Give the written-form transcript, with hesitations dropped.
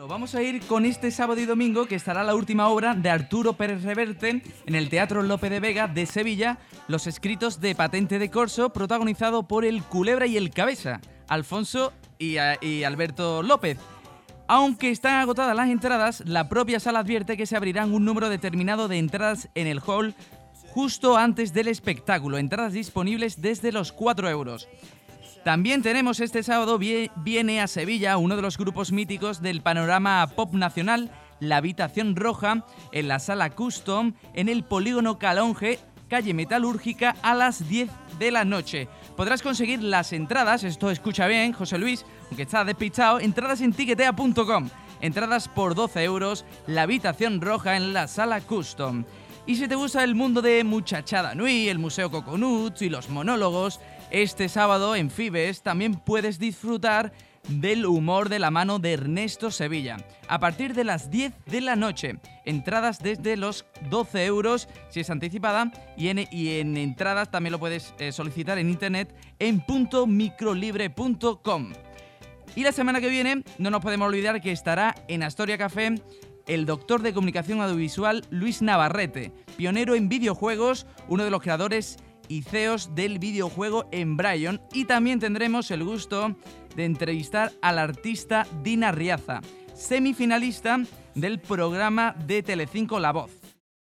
Vamos a ir con este sábado y domingo, que estará la última obra de Arturo Pérez Reverte en el Teatro Lope de Vega de Sevilla, Los escritos de Patente de Corso, protagonizado por el Culebra y el Cabeza, Alfonso y Alberto López. Aunque están agotadas las entradas, la propia sala advierte que se abrirán un número determinado de entradas en el hall justo antes del espectáculo, entradas disponibles desde los 4 euros. También tenemos este sábado, viene a Sevilla uno de los grupos míticos del panorama pop nacional, La Habitación Roja, en la Sala Custom, en el Polígono Calonge, calle Metalúrgica, a las 10 de la noche. Podrás conseguir las entradas, esto escucha bien, José Luis, aunque está despistado, entradas en tiquetea.com. Entradas por 12 euros, La Habitación Roja en la Sala Custom. Y si te gusta el mundo de Muchachada Nui, el Museo Coconut y los monólogos, este sábado en Fibes también puedes disfrutar del humor de la mano de Ernesto Sevilla. A partir de las 10 de la noche, entradas desde los 12 euros si es anticipada y en entradas también lo puedes solicitar en internet en .microlibre.com. Y la semana que viene no nos podemos olvidar que estará en Astoria Café el doctor de comunicación audiovisual Luis Navarrete, pionero en videojuegos, uno de los creadores y CEOs del videojuego Embryon, y también tendremos el gusto de entrevistar al artista Dina Riaza, semifinalista del programa de Telecinco La Voz.